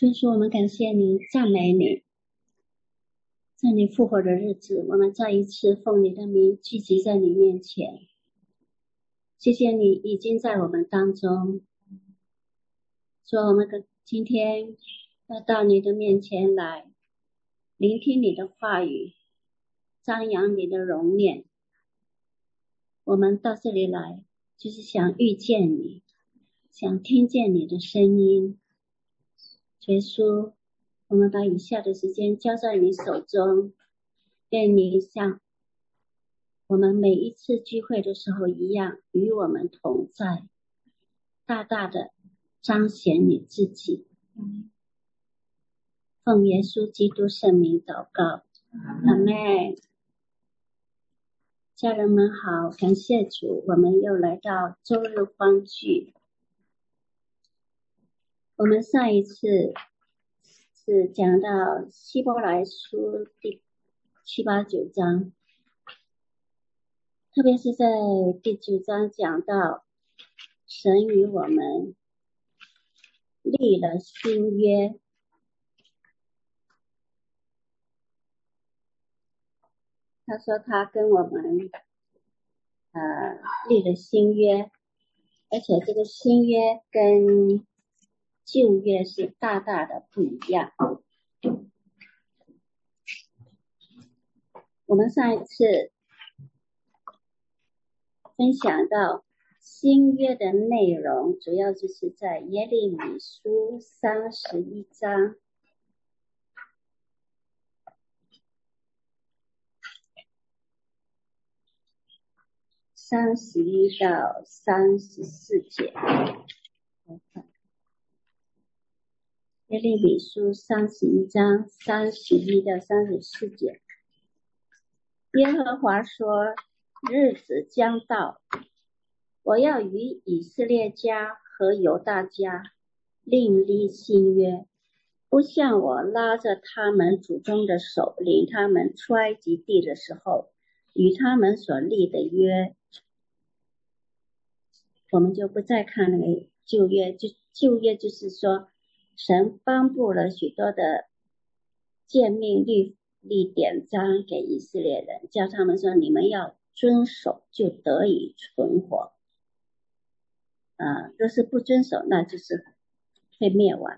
所以说我们感谢你，赞美你，在你复活的日子，我们再一次奉你的名聚集在你面前。谢谢你已经在我们当中，说我们今天要到你的面前来聆听你的话语，张扬你的容面。我们到这里来就是想遇见你，想听见你的声音。耶稣，我们把以下的时间交在你手中，愿你像我们每一次聚会的时候一样与我们同在，大大的彰显你自己。奉耶稣基督圣名祷告，阿们。家人们好，感谢主，我们又来到周日欢聚。我们上一次是讲到希伯来书第7、8、9章，特别是在第9章讲到神与我们立了新约。他说他跟我们立了新约，而且这个新约跟旧约是大大的不一样。我们上一次分享到新约的内容，主要就是在耶利米书31章31到34节。耶利米书31章31到34节。耶和华说，日子将到，我要与以色列家和犹大家另立新约，不像我拉着他们祖宗的手领他们出埃及地的时候与他们所立的约。我们就不再看那个旧约，旧约就是说神颁布了许多的诫命律例典章给以色列人，叫他们说你们要遵守就得以存活，若是不遵守那就是会灭亡。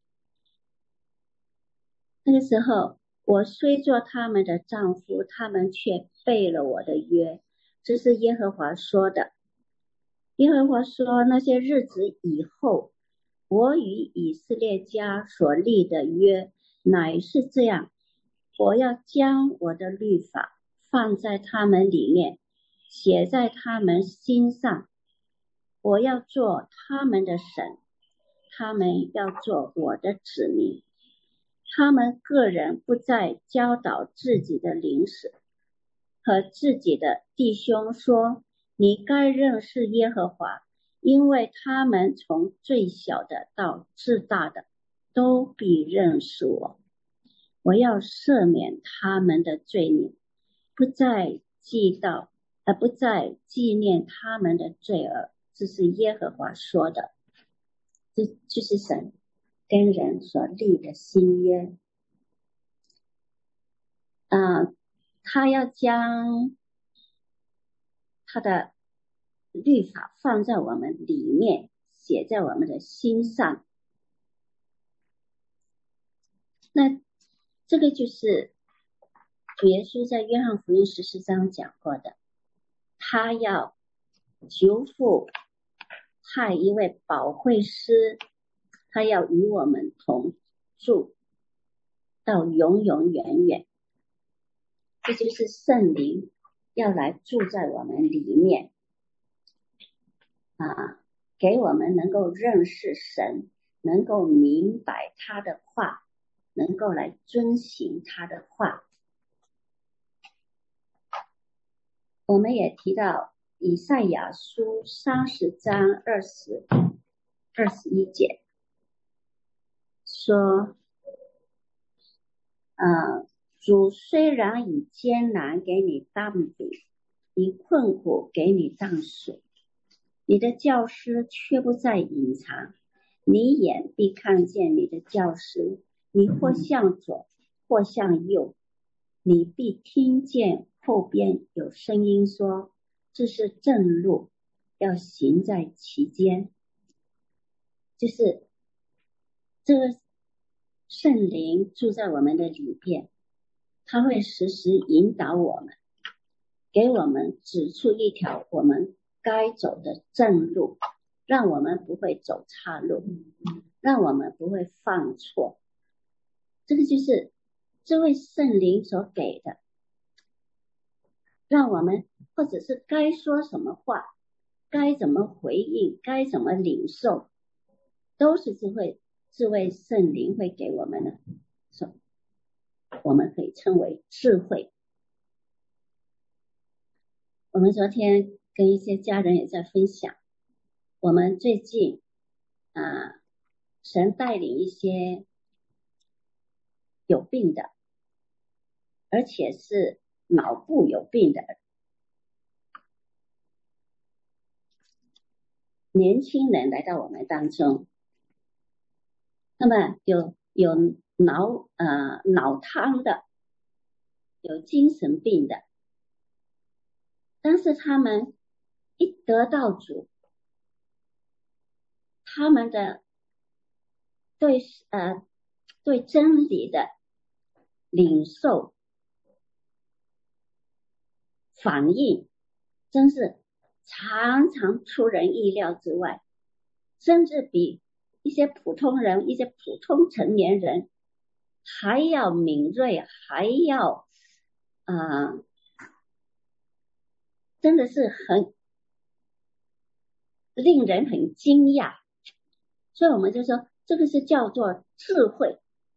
那个时候我虽做他们的丈夫，他们却背了我的约，这是耶和华说的。耶和华说，那些日子以后，我与以色列家所立的约乃是这样，我要将我的律法放在他们里面，写在他们心上，我要做他们的神，他们要做我的子民。他们个人不再教导自己的邻舍和自己的弟兄说，你该认识耶和华，因为他们从最小的到至大的都必认识我。我要赦免他们的罪孽，不再纪念他们的罪恶。这是耶和华说的，这就是神跟人所立的新约。他要将他的律法放在我们里面，写在我们的心上。那这个就是主耶稣在约翰福音14章讲过的，他要求父派一位保惠师，他要与我们同住到永永远远。这就是圣灵要来住在我们里面，给我们能够认识神，能够明白他的话，能够来遵行他的话。我们也提到以赛亚书30章20、21节说，主虽然以艰难给你当饼，以困苦给你当水，你的教师却不再隐藏， 你眼必看见你的教师，你或向左或向右，你必听见后边有声音说，这是正路，要行在其间。就是这个圣灵住在我们的里边，他会时时引导我们，给我们指出一条我们该走的正路，让我们不会走岔路，让我们不会犯错。这个就是这位圣灵所给的，让我们或者是该说什么话，该怎么回应，该怎么领受，都是这位圣灵会给我们的，我们可以称为智慧。我们昨天跟一些家人也在分享，我们最近神带领一些有病的，而且是脑部有病的年轻人来到我们当中，那么有脑瘫的，有精神病的，但是他们一得到主，他们的对真理的领受反应，真是常常出人意料之外，甚至比一些普通人、一些普通成年人还要敏锐，还要真的是很令人很惊讶。所以我们就说这个是叫做智慧。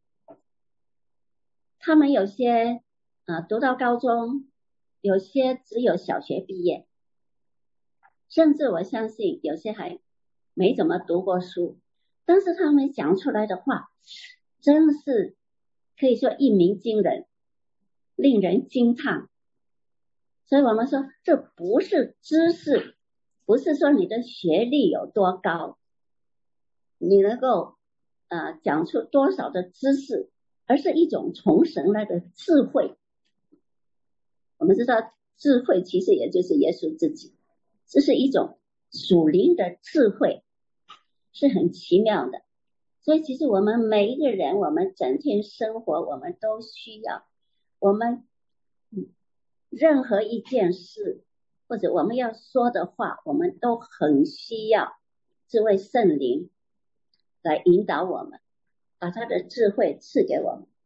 他们有些读到高中，有些只有小学毕业，甚至我相信有些还没怎么读过书，但是他们讲出来的话真是可以说一鸣惊人，令人惊叹。所以我们说这不是知识，不是说你的学历有多高，你能够讲出多少的知识，而是一种从神来的智慧。我们知道智慧其实也就是耶稣自己，这是一种属灵的智慧，是很奇妙的。所以其实我们每一个人，我们整天生活，我们都需要，我们任何一件事或者我们要说的话，我们都很需要这位圣灵来引导我们，把他的智慧赐给我们。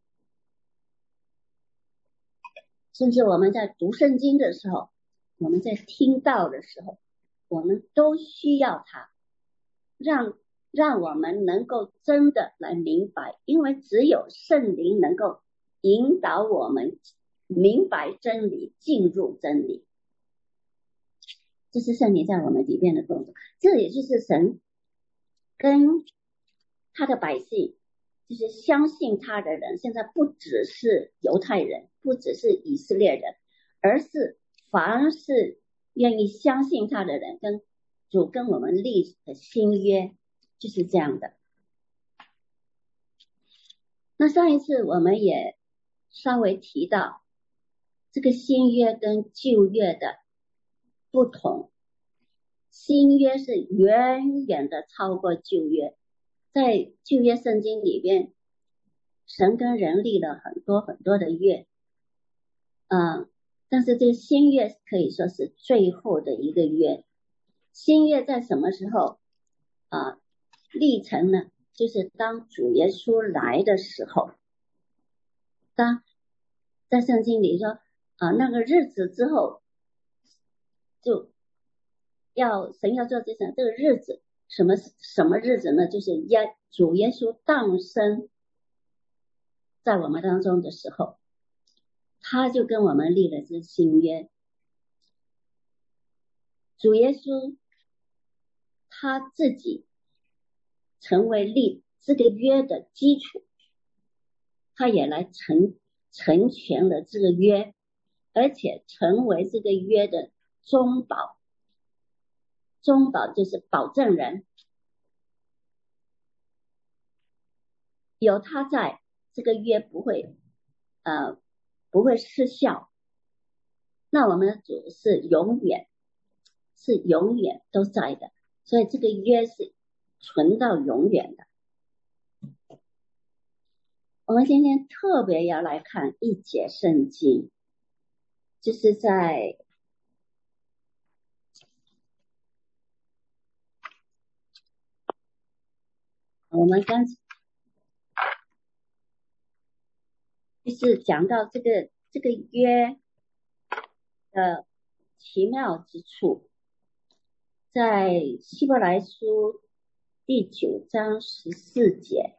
甚至我们在读圣经的时候，我们在听道的时候，我们都需要他，让我们能够真的来明白，因为只有圣灵能够引导我们明白真理，进入真理。这是圣灵在我们里面的工作，这也就是神跟他的百姓，就是相信他的人，现在不只是犹太人，不只是以色列人，而是凡是愿意相信他的人，跟主跟我们立的新约就是这样的。那上一次我们也稍微提到这个新约跟旧约的不同，新约是远远的超过旧约。在旧约圣经里边，神跟人立了很多很多的约，但是这个新约可以说是最后的一个约。新约在什么时候立成呢？就是当主耶稣来的时候，当在圣经里说那个日子之后，就神要做这个日子，什么日子呢？就是主耶稣诞生在我们当中的时候，他就跟我们立了这新约。主耶稣他自己成为立这个约的基础，他也来成全了这个约，而且成为这个约的中保。中保就是保证人， 有他在，这个约不会失效。那我们的主是永远都在的，所以这个约是存到永远的。我们今天特别要来看一节圣经，就是在我们刚就是讲到这个约的奇妙之处，在希伯来书第9章14节。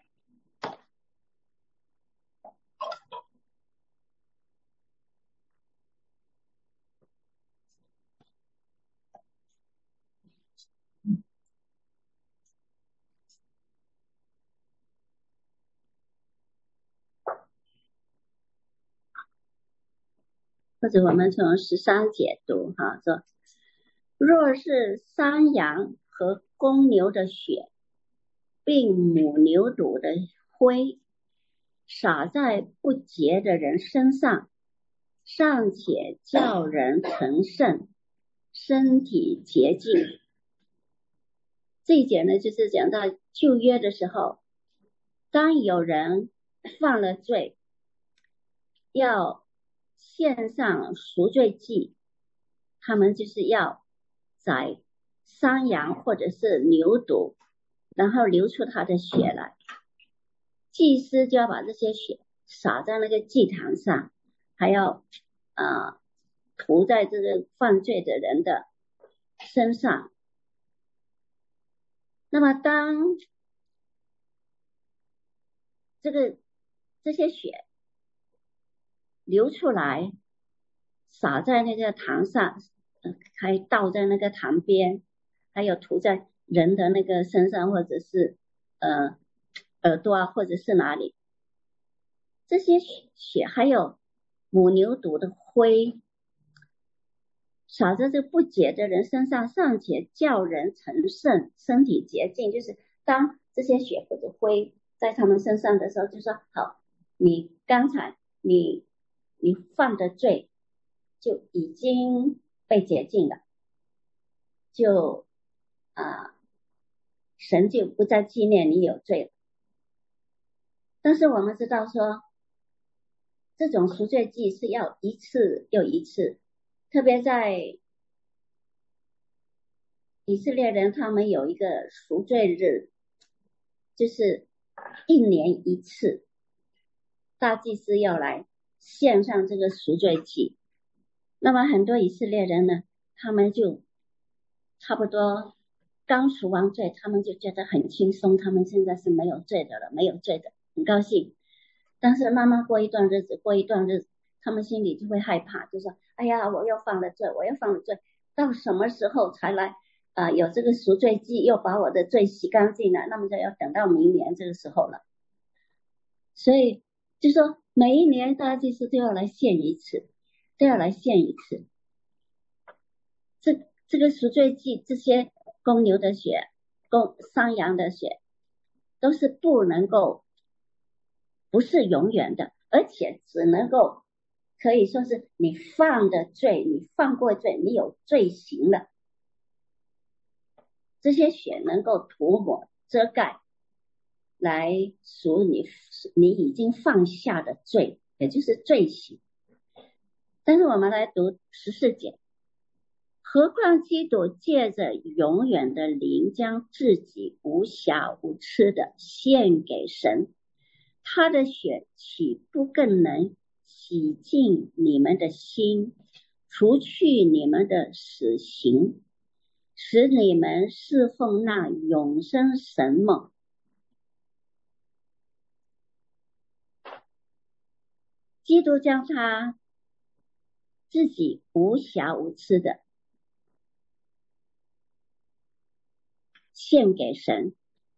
或者我们从13节读哈，说若是山羊和公牛的血，并母牛犊的灰洒在不洁的人身上，尚且叫人成圣，身体洁净。这一节呢，就是讲到旧约的时候，当有人犯了罪，要献上赎罪祭，他们就是要宰山羊或者是牛犊，然后流出他的血来，祭司就要把这些血洒在那个祭坛上，还要涂在这个犯罪的人的身上。那么当这些血流出来，洒在那个坛上，还倒在那个坛边，还有涂在人的那个身上，或者是耳朵啊，或者是哪里，这些血还有母牛犊的灰洒在这不洁的人身上，尚且叫人成圣，身体洁净。就是当这些血或者灰在他们身上的时候，就说好，你刚才你犯的罪就已经被洁净了，就神就不再纪念你有罪了。但是我们知道说，这种赎罪祭是要一次又一次，特别在以色列人，他们有一个赎罪日，就是1年1次，大祭司要来献上这个赎罪祭。那么很多以色列人呢，他们就差不多刚赎完罪，他们就觉得很轻松，他们现在是没有罪的了，没有罪的，很高兴。但是慢慢过一段日子，他们心里就会害怕，就说哎呀，我又犯了罪，到什么时候才来有这个赎罪祭，又把我的罪洗干净了？那么就要等到明年这个时候了。所以就说每一年大祭司都要来献一次，这个赎罪祭，这些公牛的血、山羊的血，都是不是永远的，而且只能够可以说是你犯过罪，你有罪行了，这些血能够涂抹遮盖，来赎你已经犯下的罪，也就是罪行。但是我们来读14节，何况基督借着永远的灵，将自己无瑕无疵的献给神，他的血岂不更能洗净你们的心，除去你们的死刑，使你们侍奉那永生神吗？基督将他自己无瑕无疵的献给神，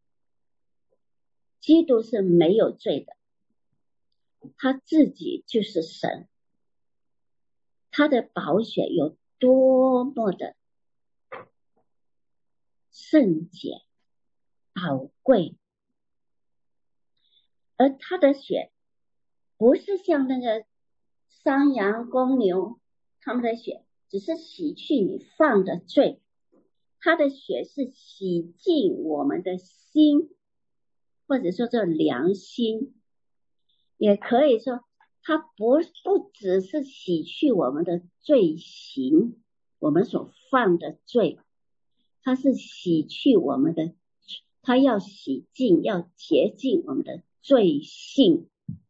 基督是没有罪的，他自己就是神，他的宝血有多么的圣洁宝贵， 而他的血不是像那个山羊公牛他们的血只是洗去你犯的罪，他的血是洗净我们的心，或者说这良心，也可以说它不只是洗去我们的罪行，我们所犯的罪，它是洗去我们的，它要洗净，要洁净我们的罪性。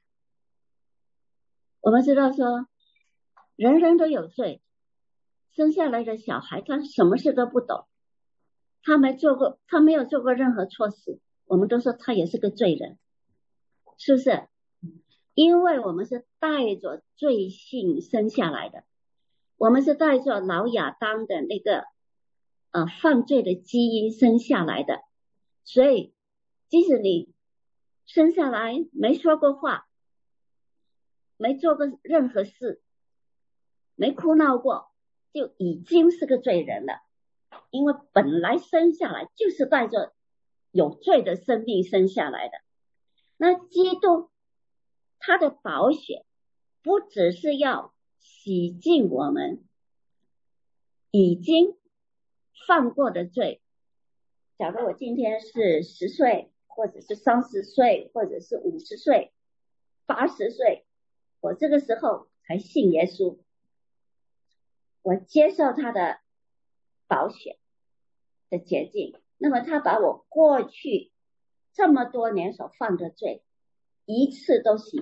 我们知道说人人都有罪，生下来的小孩他什么事都不懂，他没有做过任何错事，我们都说他也是个罪人，是不是？因为我们是带着罪性生下来的，我们是带着老亚当的那个犯罪的基因生下来的，所以即使你生下来没说过话，没做过任何事，没哭闹过，就已经是个罪人了。因为本来生下来就是带着有罪的生命生下来的。那基督他的宝血不只是要洗净我们已经犯过的罪，假如我今天是10岁，或者是30岁，或者是50岁、80岁，我这个时候才信耶稣，我接受他的宝血的洁净，那么他把我过去这么多年所犯的罪一次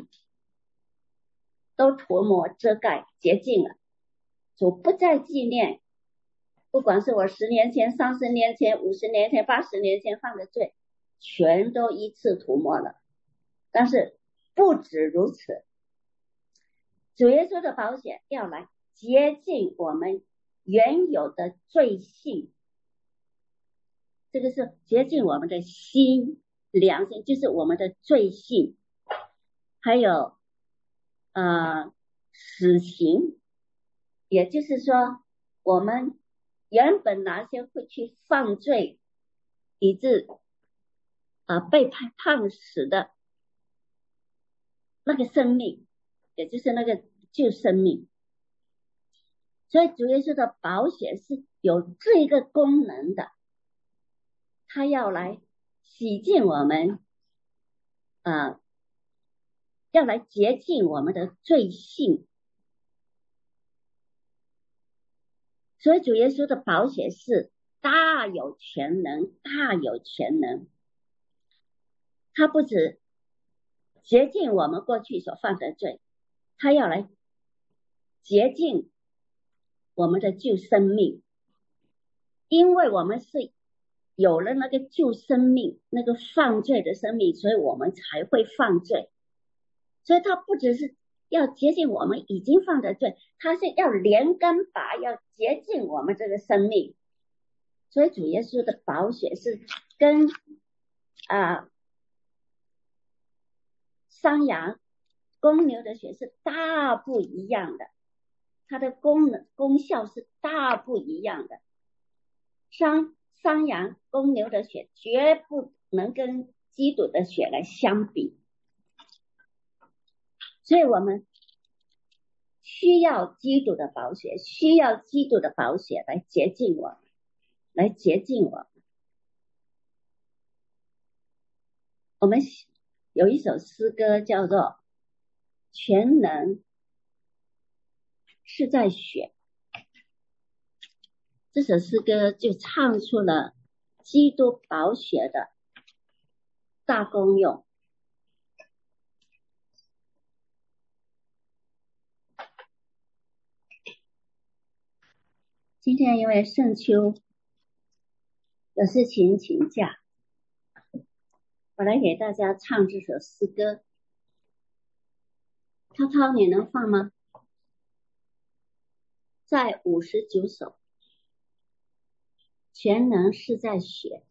都涂抹遮盖洁净了，主不再纪念，不管是我10年前、30年前、50年前、80年前犯的罪，全都一次涂抹了。但是不止如此，主耶稣的宝血要来洁净我们原有的罪性，这个是洁净我们的心良心，就是我们的罪性，还有死刑，也就是说我们原本哪些会去犯罪以致被判死的那个生命，也就是那个旧生命。所以主耶稣的宝血是有这个功能的，他要来洗净我们要来洁净我们的罪性。所以主耶稣的宝血是大有全能，大有全能，他不止洁净我们过去所犯的罪，他要来洁净我们的旧生命，因为我们是有了那个旧生命，那个犯罪的生命，所以我们才会犯罪。所以他不只是要洁净我们已经犯的罪，他是要连根拔，要洁净我们这个生命。所以主耶稣的宝血是跟山羊公牛的血是大不一样的，它的功效是大不一样的。山羊公牛的血绝不能跟基督的血来相比，所以我们需要基督的宝血，需要基督的宝血来洁净我们，来洁净我们。我们有一首诗歌叫做全能是在血，这首诗歌就唱出了基督宝血的大功用。今天因为盛秋有事情请假，我来给大家唱这首诗歌。涛涛你能放吗？在59首，全能是在血。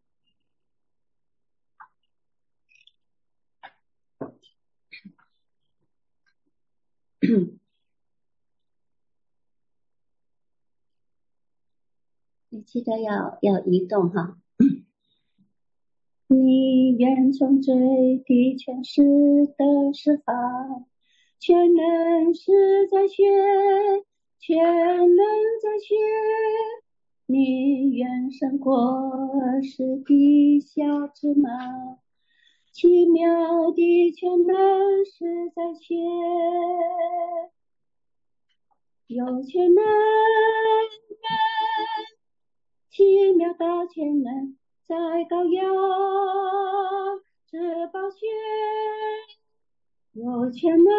你记得要移动哈。 你愿从罪的权势的释放，全能是在血，全能在血。你愿胜过世的小芝麻，奇妙的全能是在血，有全能，奇妙的全能在羔羊之宝血，有全能，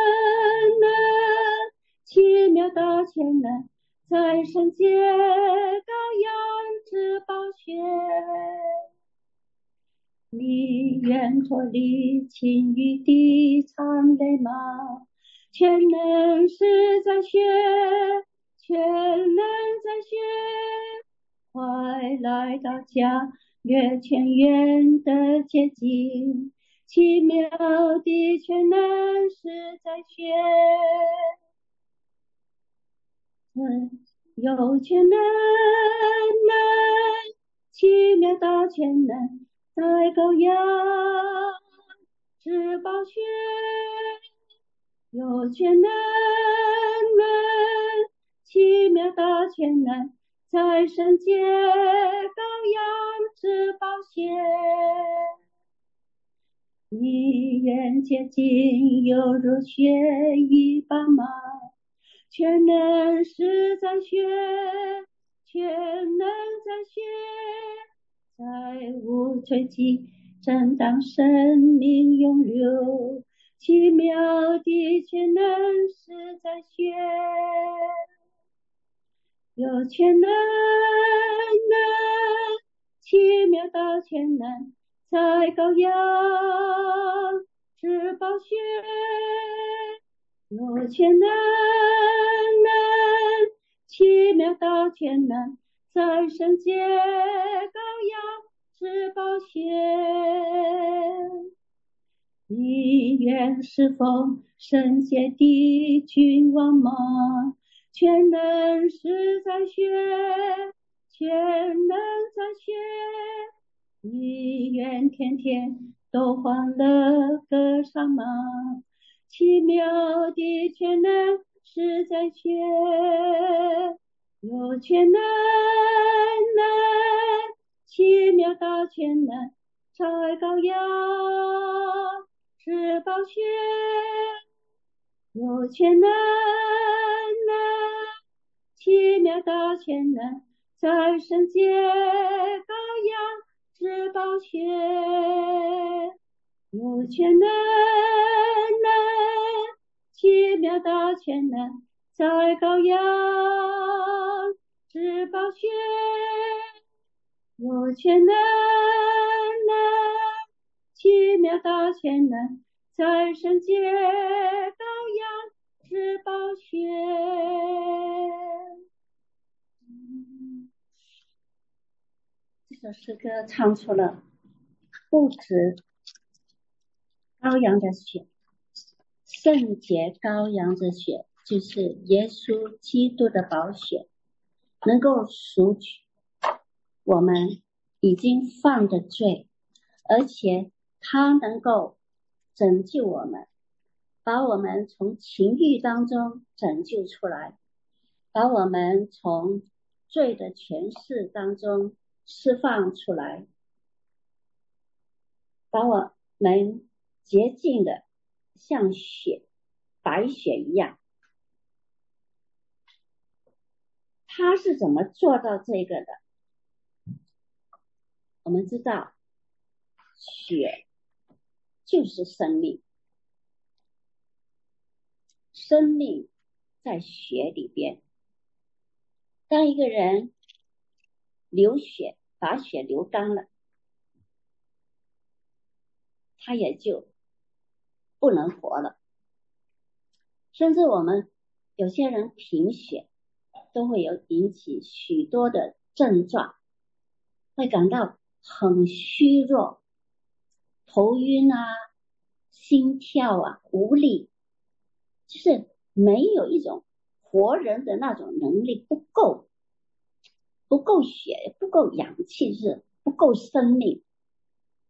奇妙的全能在圣洁羔羊之宝血。你愿脱离情欲的长累吗？全能是在血，全能在血，快来到家，越全远的接近，奇妙的全能是在血，有全能，奇妙的全能在羔羊之宝血，有全能，奇妙的全能在圣洁羔羊之宝血。你愿洁净犹如雪一般吗？全能是在血，全能在血，在无罪地正当生命涌流，奇妙的全能是在血，有全能，奇妙的全能在羔羊之宝血，有全能，奇妙的全能在圣洁羔羊之宝血。你愿侍奉圣洁的君王吗？全能是在血，全能在血。你愿天天都欢乐歌唱吗？奇妙的全能是在血，有全能，奇妙的全能在羔羊之宝血，有全能，奇妙的全能在圣洁羔羊之宝血，有全能，奇妙的全能在羔羊之宝血，有全能，奇妙的全能在圣洁羔羊之宝血。这首诗歌唱出了不止羔羊的血，圣洁羔羊的血，就是耶稣基督的宝血，能够赎取我们已经犯的罪，而且它能够拯救我们，把我们从情欲当中拯救出来，把我们从罪的权势当中释放出来，把我们洁净的像雪，白雪一样。他是怎么做到这个的？我们知道血就是生命，生命在血里边。当一个人流血，把血流干了，他也就不能活了。甚至我们有些人贫血都会有引起许多的症状，会感到很虚弱，头晕啊，心跳啊，无力，就是没有一种活人的那种能力，不够血，不够氧气，是不够生命。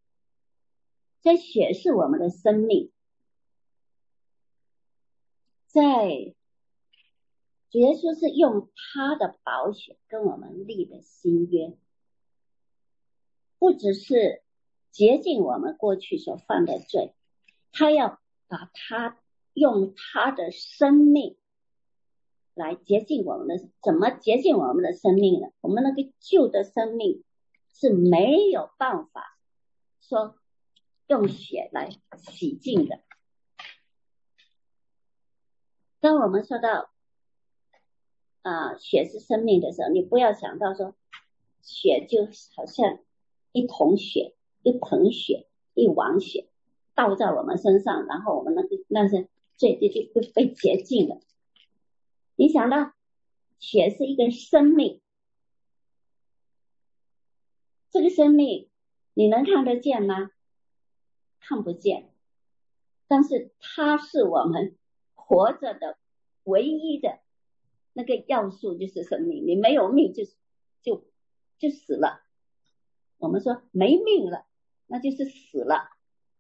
这血是我们的生命，在主耶稣是用他的宝血跟我们立的新约，不只是洁净我们过去所犯的罪，他要把他用他的生命来洁净我们的。怎么洁净我们的生命呢？我们那个旧的生命是没有办法说用血来洗净的。当我们说到血是生命的时候，你不要想到说血就好像一桶血、一盆血、一碗血倒在我们身上，然后我们那些罪就被洁净了。你想到血是一个生命，这个生命你能看得见吗？看不见，但是它是我们活着的唯一的那个要素，就是生命。你没有命就死了。我们说没命了，那就是死了。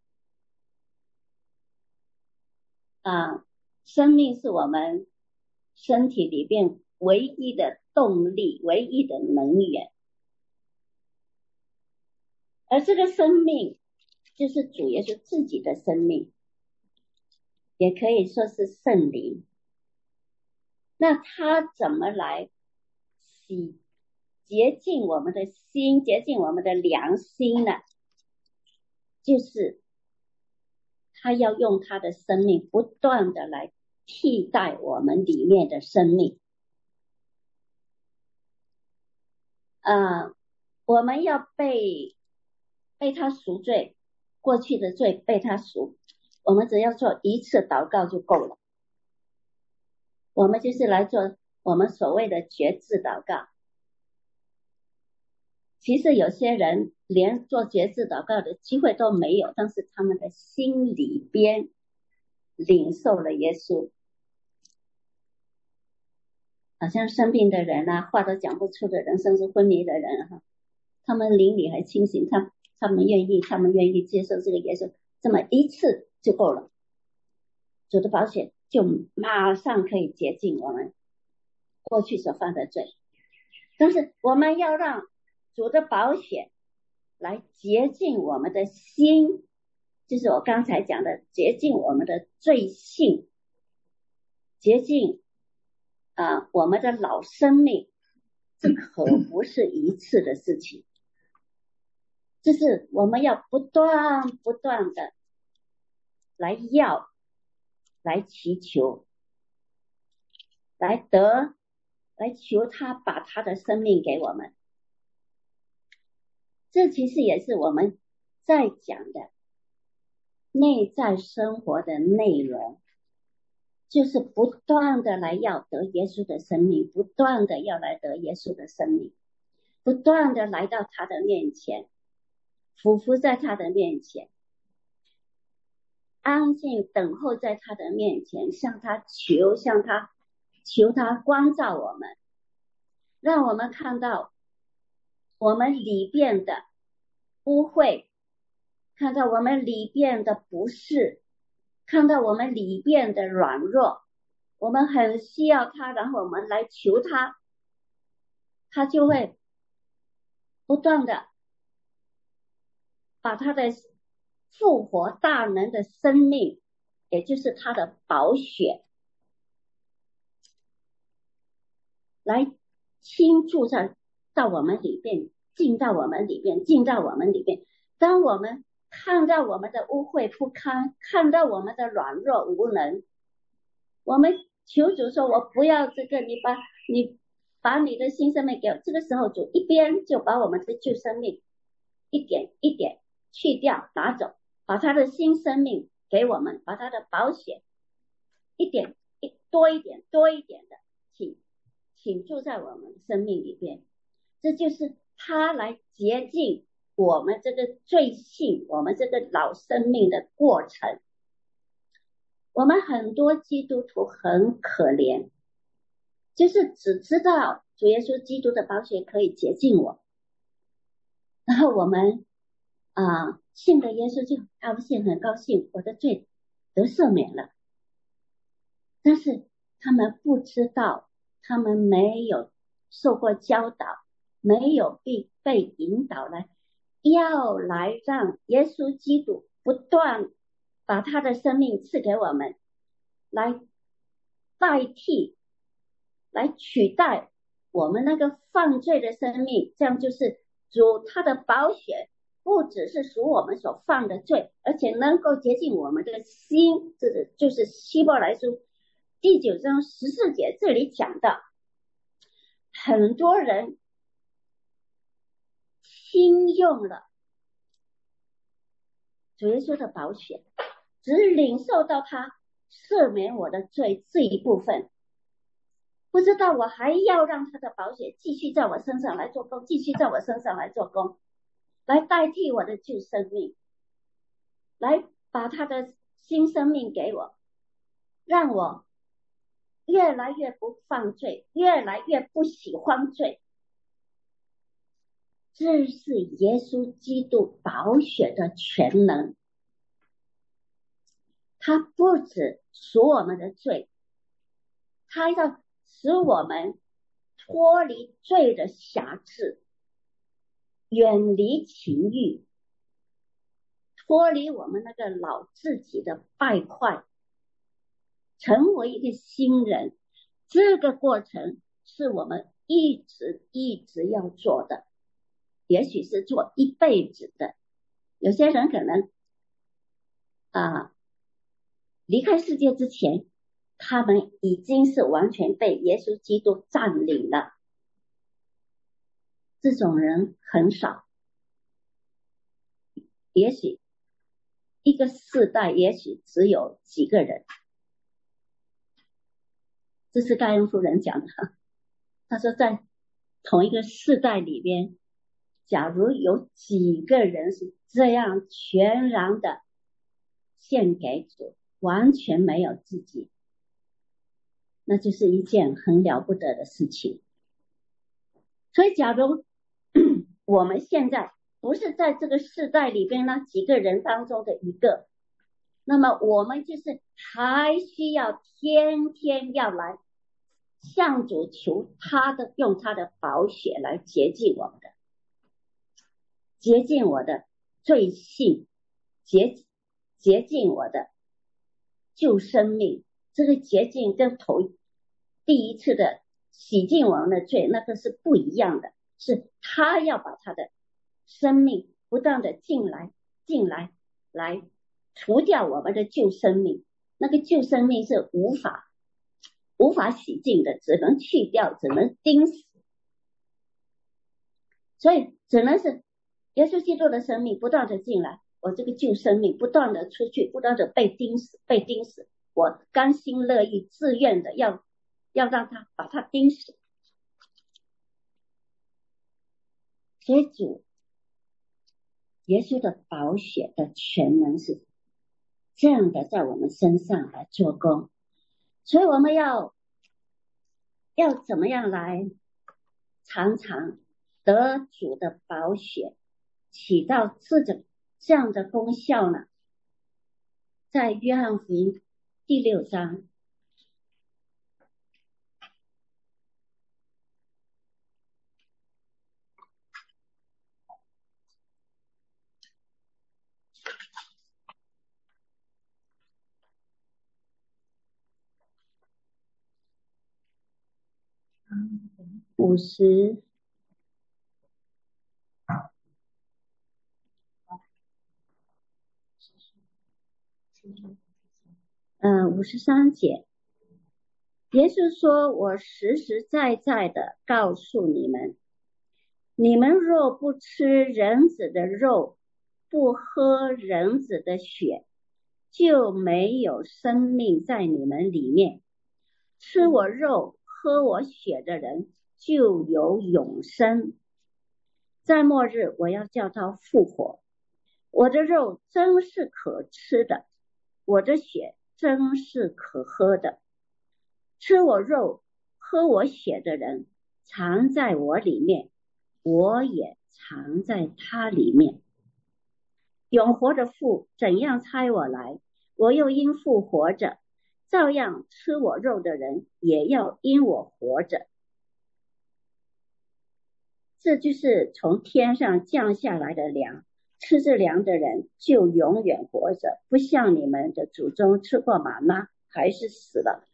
生命是我们身体里边唯一的动力，唯一的能源。而这个生命就是主耶稣自己的生命，也可以说是圣灵。那他怎么来洁净我们的心，洁净我们的良心呢？就是他要用他的生命不断的来替代我们里面的生命。我们要被他赎罪，过去的罪被他赎，我们只要做一次祷告就够了。我们就是来做我们所谓的决志祷告。其实有些人连做决志祷告的机会都没有，但是他们的心里边领受了耶稣。好像生病的人话都讲不出的人，甚至昏迷的人他们灵里还清醒，他们愿意接受这个耶稣，这么一次就够了。主的宝血就马上可以洁净我们过去所犯的罪。但是我们要让主的宝血来洁净我们的心，就是我刚才讲的洁净我们的罪性，洁净我们的老生命，这可不是一次的事情，这是我们要不断的来要，来祈求，来求他把他的生命给我们。这其实也是我们在讲的内在生活的内容，就是不断的来要得耶稣的生命，不断的要来得耶稣的生命，不断的来到他的面前，俯伏在他的面前，安静等候在他的面前，向他求他光照我们，让我们看到我们里边的污秽，看到我们里边的不是，看到我们里边的软弱，我们很需要他，然后我们来求他，他就会不断的把他的复活大能的生命，也就是他的宝血来倾注到我们里边，进到我们里边。当我们看到我们的污秽不堪，看到我们的软弱无能，我们求主说，我不要这个，你把你的新生命给我。这个时候主一边就把我们的旧生命一点一点去掉拿走，把他的新生命给我们，把他的宝血多一点的请住在我们生命里边。这就是他来洁净我们这个罪性，我们这个老生命的过程。我们很多基督徒很可怜，就是只知道主耶稣基督的宝血可以洁净我，然后我们信了耶稣就很高兴，我的罪得赦免了。但是他们不知道，他们没有受过教导，没有被引导要来让耶稣基督不断把他的生命赐给我们，来代替，来取代我们那个犯罪的生命。这样就是主他的宝血不只是赎我们所犯的罪，而且能够洁净我们的心。这就是希伯来书第9章14节这里讲的，很多人轻用了主耶稣的宝血，只领受到他赦免我的罪这一部分，不知道我还要让他的宝血继续在我身上来做工，继续在我身上来做工，来代替我的旧生命，来把他的新生命给我，让我越来越不犯罪，越来越不喜欢罪。这是耶稣基督宝血的全能，他不止赎我们的罪，他要使我们脱离罪的辖制，远离情欲，脱离我们那个老自己的败坏，成为一个新人。这个过程是我们一直要做的，也许是做一辈子的。有些人可能离开世界之前，他们已经是完全被耶稣基督占领了，这种人很少，也许一个世代也许只有几个人。这是盖恩夫人讲的，他说在同一个世代里边，假如有几个人是这样全然的献给主，完全没有自己，那就是一件很了不得的事情。所以假如我们现在不是在这个世代里边那几个人当中的一个，那么我们就是还需要天天要来向主求他的，用他的宝血来洁净我们的，洁净我的罪性，洁净我的旧生命。这个洁净跟第一次的洗净我们的罪那个是不一样的，是他要把他的生命不断的进来来除掉我们的旧生命。那个旧生命是无法洗净的，只能去掉，只能钉死。所以只能是耶稣基督的生命不断的进来，我这个旧生命不断的出去，不断的被钉死，我甘心乐意自愿的要让他把他钉死。所以主耶稣的宝血的全能是这样的在我们身上来做工。所以我们要怎么样来常常得主的宝血起到这样的功效呢？在约翰福音第6章53节，耶稣说，我实实在在的告诉你们，你们若不吃人子的肉，不喝人子的血，就没有生命在你们里面。吃我肉喝我血的人就有永生，在末日我要叫他复活。我的肉真是可吃的，我的血真是可喝的。吃我肉喝我血的人藏在我里面，我也藏在他里面。 永活的父怎样差我来，我又因父活着，照样吃我肉的人也要因我活着。这就是从天上降下来的粮，吃这粮的人就永远活着，不像你们的祖宗吃过玛纳还是死了。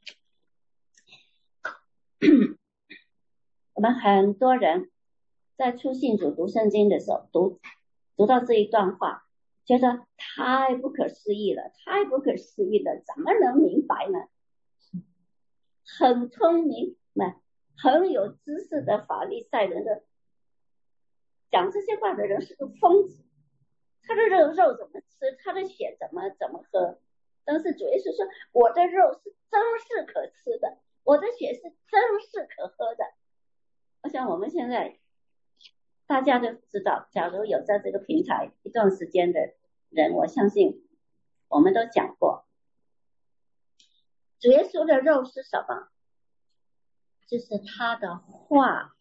我们很多人在初信主读圣经的时候，读到这一段话，觉得太不可思议了，太不可思议了，怎么能明白呢？很聪明，很有知识的法利赛人的讲这些话的人是个疯子，他的肉怎么吃，他的血怎么喝？但是主耶稣说，我的肉是真是可吃的，我的血是真是可喝的。我想我们现在大家都知道，假如有在这个平台一段时间的人，我相信我们都讲过，主耶稣的肉是什么？就是他的话，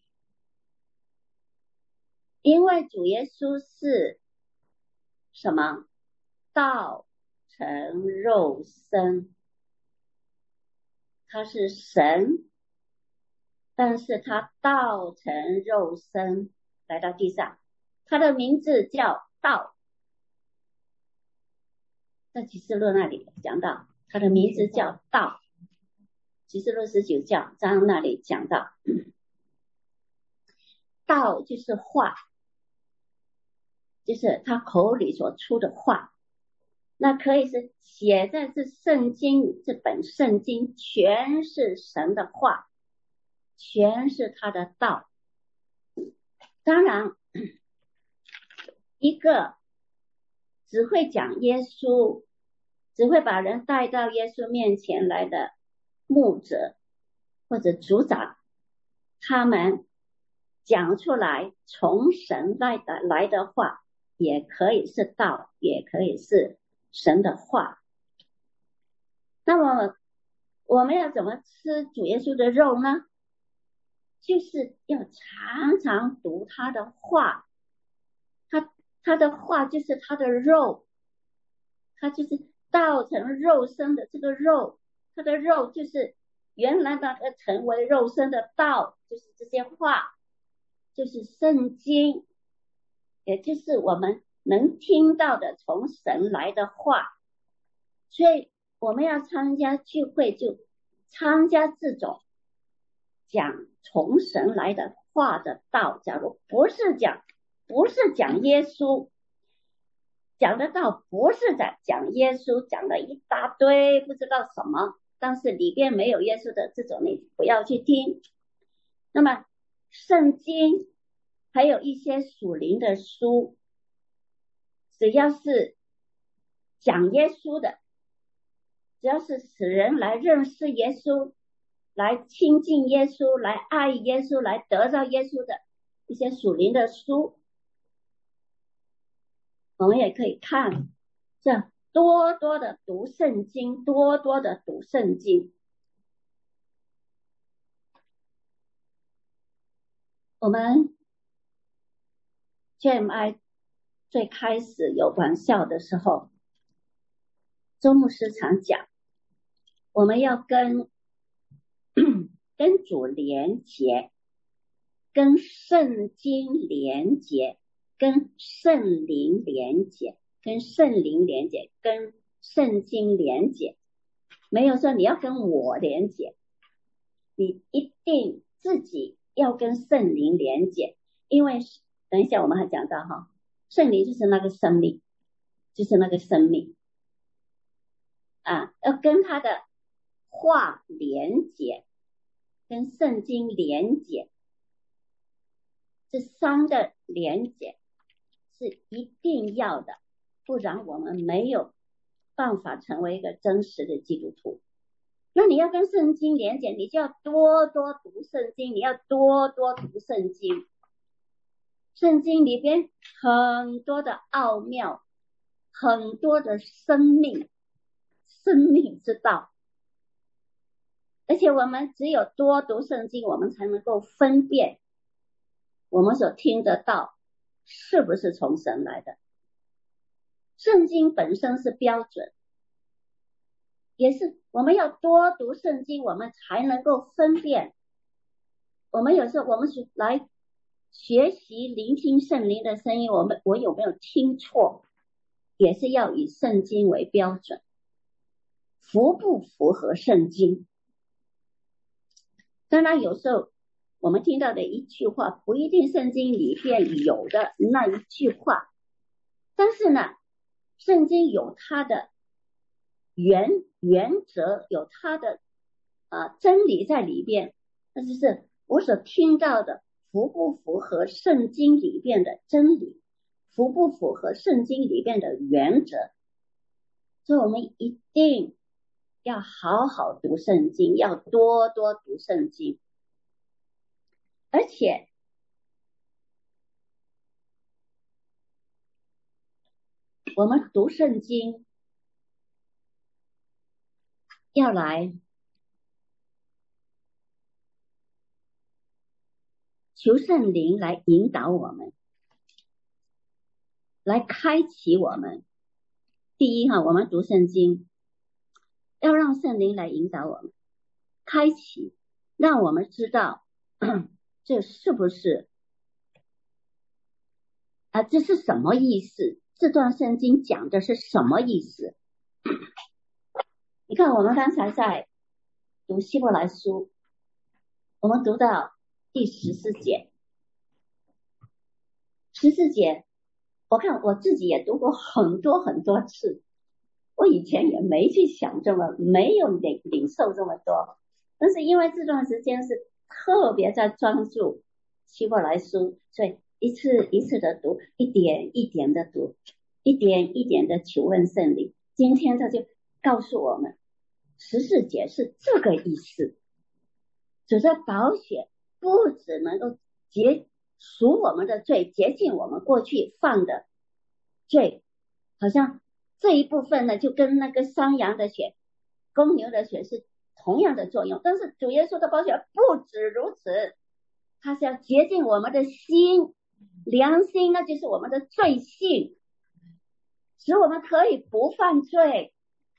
因为主耶稣是什么？道成肉身，他是神，但是他道成肉身来到地上，他的名字叫道。在启示录那里讲到他的名字叫道，启示录19章那里讲到，道就是话，就是他口里所出的话，那可以是写在这圣经，这本圣经全是神的话，全是他的道。当然一个只会讲耶稣，只会把人带到耶稣面前来的牧者或者族长，他们讲出来从神来的话，也可以是道，也可以是神的话。那么我们要怎么吃主耶稣的肉呢？就是要常常读他的话，他的话就是他的肉，他就是道成肉身的这个肉，他的肉就是原来那个成为肉身的道，就是这些话，就是圣经，也就是我们能听到的从神来的话。所以我们要参加聚会，就参加这种讲从神来的话的道。假如不是讲耶稣，讲的道不是在讲耶稣，讲了一大堆不知道什么，但是里边没有耶稣的这种，你不要去听。那么圣经还有一些属灵的书，只要是讲耶稣的，只要是使人来认识耶稣，来亲近耶稣，来爱耶稣，来得到耶稣的一些属灵的书，我们也可以看，这多多的读圣经，多多的读圣经。我们 GMI 最开始有玩笑的时候，周牧师常讲，我们要跟主连结，跟圣经连结，跟圣灵连结，跟圣灵连结，跟圣经连结。没有说你要跟我连结，你一定自己要跟圣灵连结，因为等一下我们还讲到哈，圣灵就是那个生命，就是那个生命啊，要跟他的话连结，跟圣经连结，这三个连结是一定要的，不然我们没有办法成为一个真实的基督徒。那你要跟圣经连结，你就要多多读圣经，你要多多读圣经。圣经里边很多的奥妙，很多的生命之道，而且我们只有多读圣经，我们才能够分辨我们所听得到是不是从神来的。 圣经本身是标准，也是我们要多读圣经，我们才能够分辨。我们有时候我们是来学习聆听圣灵的声音，我有没有听错，也是要以圣经为标准，符不符合圣经。当然有时候我们听到的一句话不一定圣经里边有的那一句话，但是呢圣经有它的原则，有它的真理在里边，那就是我所听到的符不符合圣经里边的真理，符不符合圣经里边的原则。所以我们一定要好好读圣经，要多多读圣经。而且我们读圣经要来求圣灵来引导我们，来开启我们。第一我们读圣经要让圣灵来引导我们，开启，让我们知道这是不是这是什么意思，这段圣经讲的是什么意思。你看我们刚才在读希伯来书，我们读到第14节，14节我看我自己也读过很多很多次，我以前也没去想这么，没有领受这么多，但是因为这段时间是特别在专注希伯来书，所以一次一次的读，一点一点的读，一点一点的求问圣灵。今天他就告诉我们14节是这个意思，主的宝血不只能够赎我们的罪，洁净我们过去犯的罪，好像这一部分呢就跟那个山羊的血、公牛的血是同样的作用，但是主耶稣的宝血不止如此，它是要洁净我们的心、良心，那就是我们的罪性，使我们可以不犯罪。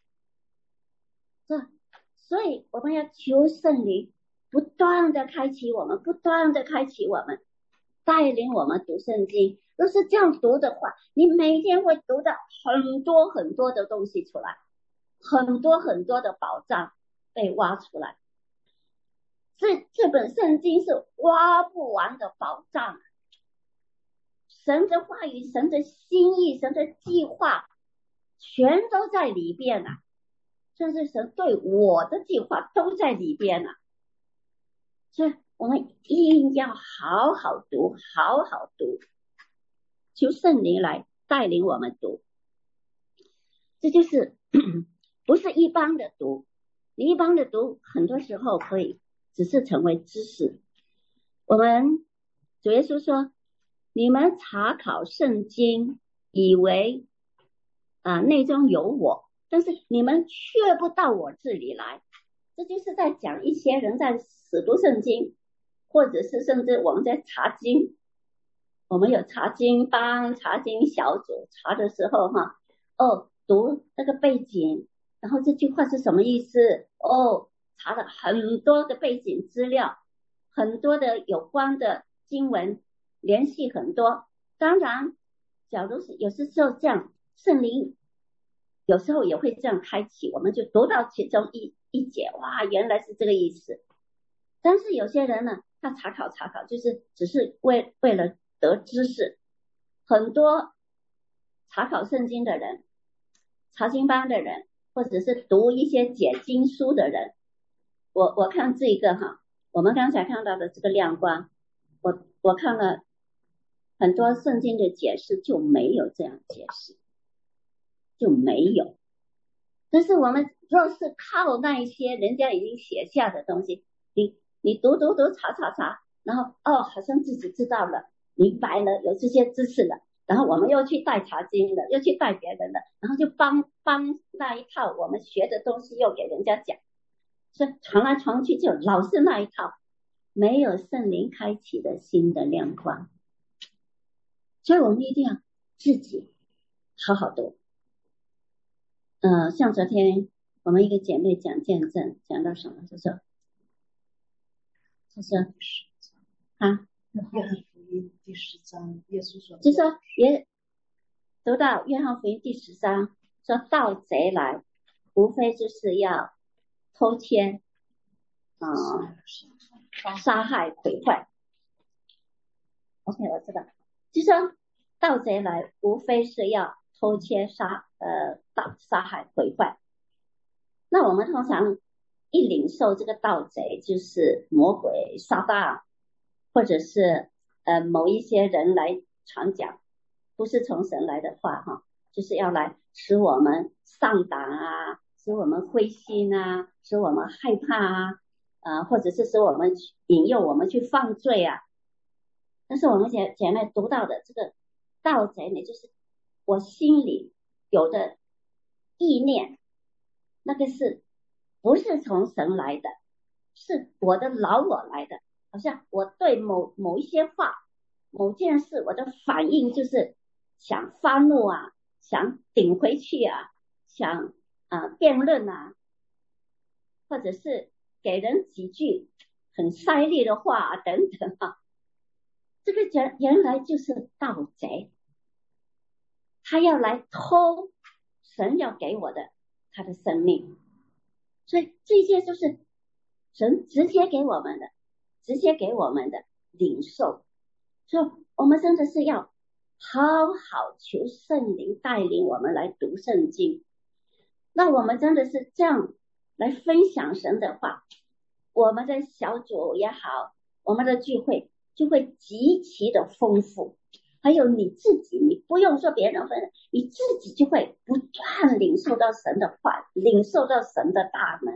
所以我们要求圣灵不断的开启我们，不断的开启我们，带领我们读圣经。若是这样读的话，你每天会读到很多很多的东西出来，很多很多的宝藏被挖出来。这本圣经是挖不完的宝藏，神的话语、神的心意、神的计划全都在里边啊，甚至神对我的计划都在里边啊。所以我们一定要好好读，好好读，求圣灵来带领我们读。这就是不是一般的读，你一般的读很多时候可以只是成为知识。我们主耶稣说，你们查考圣经以为内中有我，但是你们却不到我这里来。这就是在讲一些人在死读圣经，或者是甚至我们在查经，我们有查经班、查经小组，查的时候读那个背景，然后这句话是什么意思，查了很多的背景资料，很多的有关的经文联系很多。当然假如是有时候这样，圣灵有时候也会这样开启，我们就读到其中一节，哇，原来是这个意思。但是有些人呢，他查考就是只是为了得知识。很多查考圣经的人、查经班的人，或者是读一些解经书的人，我看这个我们刚才看到的这个亮光，我看了很多圣经的解释就没有这样解释，就没有。但是我们若是靠那一些人家已经写下的东西，你读查，然后好像自己知道了，明白了，有这些知识了，然后我们又去带查经了，又去带别人了，然后就帮那一套我们学的东西又给人家讲，所以传来传去就老是那一套，没有圣灵开启的新的亮光。所以我们一定要自己好好读， 像昨天我们一个姐妹讲见证，讲到什么？就是啊， 约翰福音第10章，耶稣说， 就说也读到约翰福音第10章，说盗贼来，无非就是要偷窃、杀害、毁坏。OK， 我知道，就说盗贼来，无非是要偷窃、杀害、毁坏。那我们通常一领受这个盗贼，就是魔鬼、撒旦，或者是某一些人来传讲，不是从神来的话哈，就是要来使我们上当啊，使我们灰心啊，使我们害怕啊，或者是使我们引诱我们去犯罪啊。但是我们姐妹读到的这个盗贼呢，就是我心里有的意念，那个是不是从神来的，是我的老我来的。好像我对某一些话、某件事，我的反应就是想发怒啊，想顶回去啊，想辩论啊，或者是给人几句很犀利的话啊等等啊。这个原来就是盗贼，他要来偷神要给我的他的生命，所以这些就是神直接给我们的，直接给我们的领受。所以我们真的是要好好求圣灵带领我们来读圣经。那我们真的是这样来分享神的话，我们的小组也好，我们的聚会就会极其的丰富。还有你自己，你不用说别人分享，你自己就会不断领受到神的话，领受到神的大能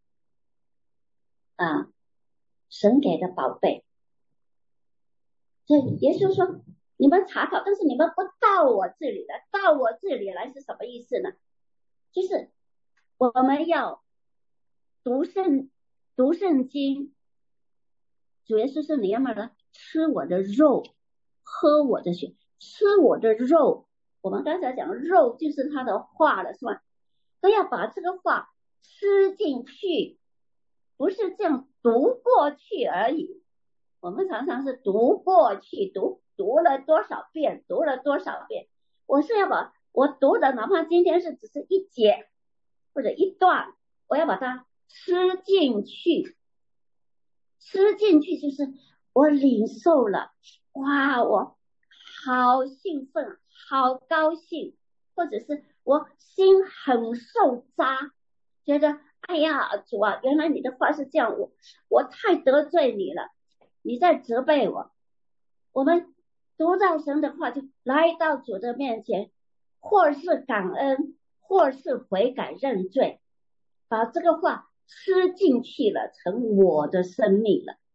啊，神给的宝贝。所以耶稣说你们查考，但是你们不到我这里来，到我这里来是什么意思呢？就是我们要读圣经，主耶稣说你要么呢吃我的肉，喝我的血。吃我的肉，我们刚才讲肉就是他的话了，是吧？都要把这个话吃进去，不是这样读过去而已。我们常常是读过去，读了多少遍，我是要把我读的，哪怕今天是只是一节或者一段，我要把它吃进去。吃进去就是我领受了，哇，我好兴奋，好高兴，或者是我心很受扎，觉得哎呀主啊，原来你的话是这样，我太得罪你了，你在责备我。我们读到神的话，就来到主的面前，或是感恩，或是悔改认罪，把这个话吃进去了，成我的生命了。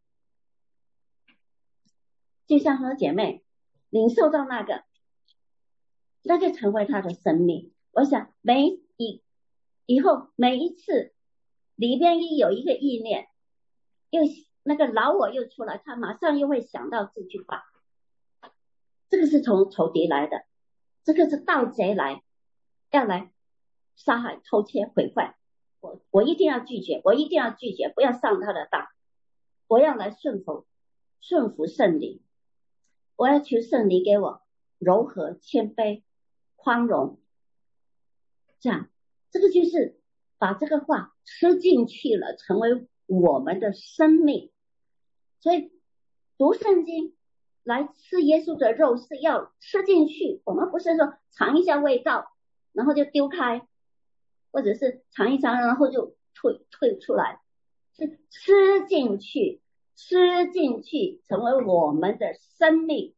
就像和姐妹领受到那个成为他的生命。我想以后每一次里边一有一个意念，又那个老我又出来，他马上又会想到这句话。这个是从仇敌来的，这个是盗贼来，要来杀害、偷窃、毁坏。我一定要拒绝，不要上他的当。我要来顺服圣灵，我要求圣灵给我柔和、谦卑、宽容，这样这个就是把这个话吃进去了，成为我们的生命。所以读圣经来吃耶稣的肉是要吃进去，我们不是说尝一下味道然后就丢开，或者是尝一尝然后就退出来，是吃进去成为我们的生命。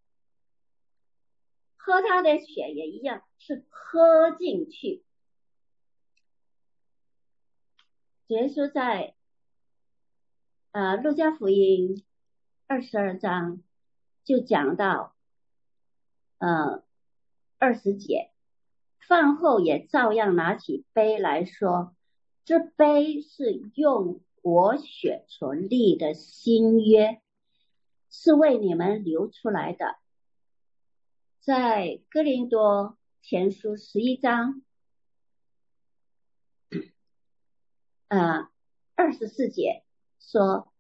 喝他的血也一样，是喝进去。耶稣在路加福音22章就讲到20节，饭后也照样拿起杯来说，这杯是用我血所立的新约，是为你们流出来的。在哥林多前书11章 24节说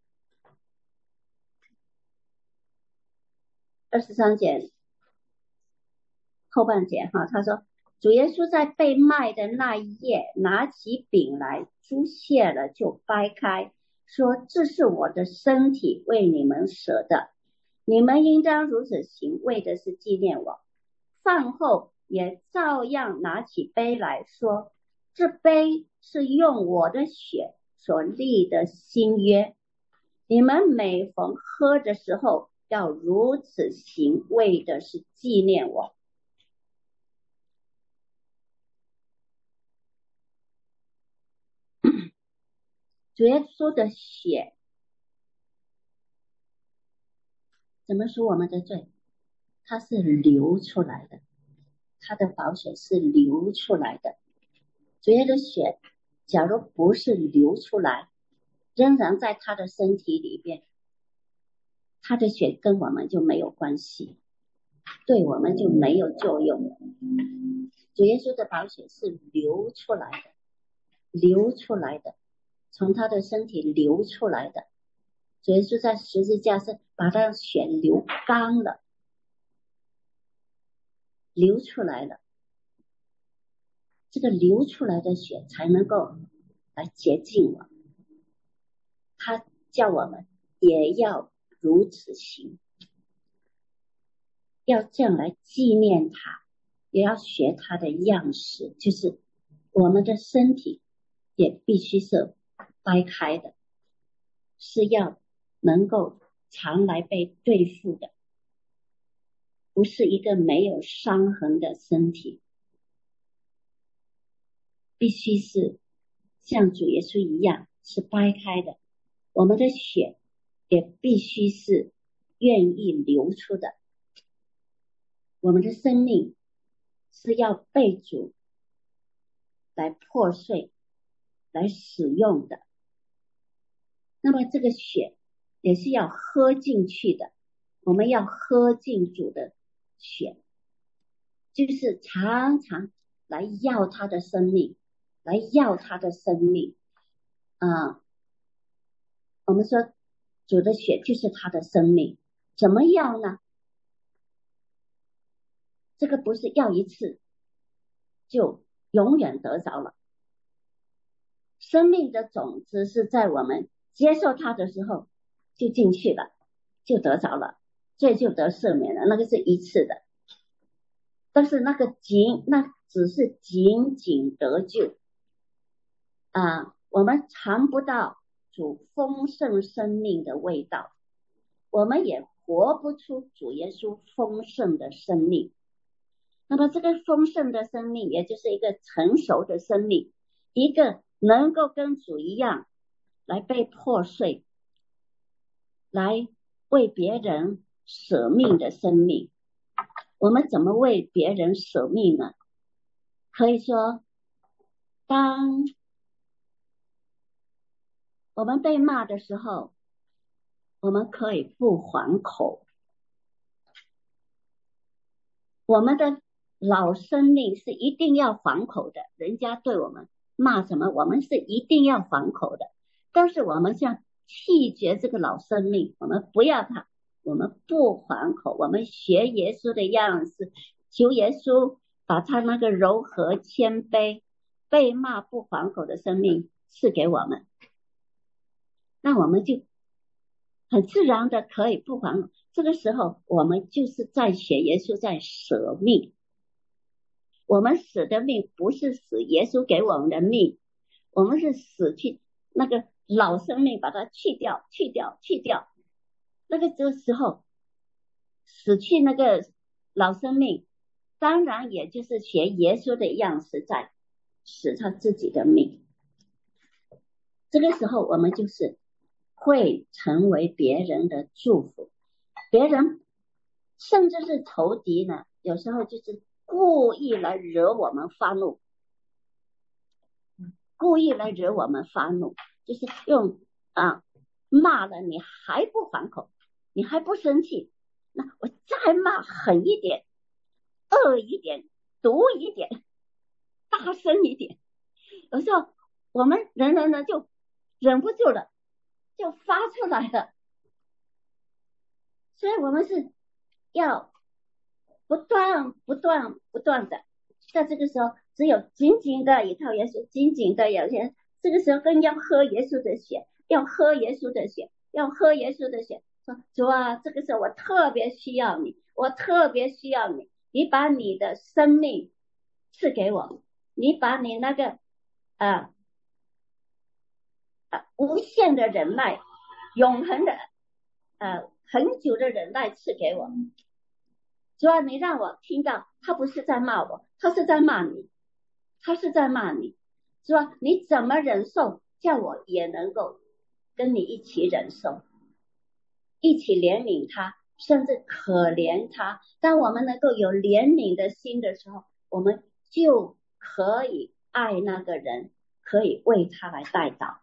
，23节后半节他说主耶稣在被卖的那一夜，拿起饼来，猪谢了就掰开，说这是我的身体，为你们舍的，你们应当如此行，为的是纪念我。饭后也照样拿起杯来说，这杯是用我的血所立的新约，你们每逢喝的时候要如此行，为的是纪念我。主耶稣的血怎么赎我们的罪？它是流出来的，他的宝血是流出来的。主耶稣的血假如不是流出来，仍然在他的身体里边，他的血跟我们就没有关系，对我们就没有作用。主耶稣的宝血是流出来的，流出来的，从他的身体流出来的。主耶稣在十字架上把他的血流干了，流出来了，这个流出来的血才能够来洁净我。他叫我们也要如此行，要这样来纪念他，也要学他的样式，就是我们的身体也必须是掰开的，是要能够常来被对付的，不是一个没有伤痕的身体，必须是像主耶稣一样是掰开的。我们的血也必须是愿意流出的，我们的生命是要被主来破碎来使用的，那么这个血也是要喝进去的，我们要喝进主的血，就是常常来要他的生命，来要他的生命我们说主的血就是他的生命，怎么要呢？这个不是要一次就永远得着了，生命的种子是在我们接受它的时候就进去了，就得着了，罪就得赦免了，那个是一次的。但是那只是仅仅得救我们尝不到主丰盛生命的味道，我们也活不出主耶稣丰盛的生命。那么这个丰盛的生命也就是一个成熟的生命，一个能够跟主一样来被破碎，来为别人舍命的生命。我们怎么为别人舍命呢？可以说当我们被骂的时候，我们可以不还口，我们的老生命是一定要还口的，人家对我们骂什么我们是一定要还口的，但是我们像弃绝这个老生命，我们不要它，我们不还口，我们学耶稣的样式，求耶稣把他那个柔和谦卑被骂不还口的生命赐给我们，那我们就很自然的可以不还口。这个时候我们就是在学耶稣在舍命，我们死的命不是死耶稣给我们的命，我们是死去那个老生命，把它去掉。那个这时候死去那个老生命，当然也就是学耶稣的样式在使他自己的命。这个时候我们就是会成为别人的祝福，别人甚至是仇敌呢，有时候就是故意来惹我们发怒，就是用骂了你还不还口，你还不生气，那我再骂狠一点，恶一点，毒一点，大声一点。有时候我们人呢就忍不住了，就发出来了。所以我们是要不断的，在这个时候只有紧紧的依靠耶稣，紧紧的有些这个时候更要喝耶稣的血，要喝耶稣的血，要喝耶稣的血。说主啊，这个时候我特别需要你，我特别需要你，你把你的生命赐给我，你把你那个无限的忍耐，永恒的很久的忍耐赐给我。主啊，你让我听到他不是在骂我，他是在骂你，他是在骂你。主啊，你怎么忍受，叫我也能够跟你一起忍受，一起怜悯他，甚至可怜他。当我们能够有怜悯的心的时候，我们就可以爱那个人，可以为他来代祷。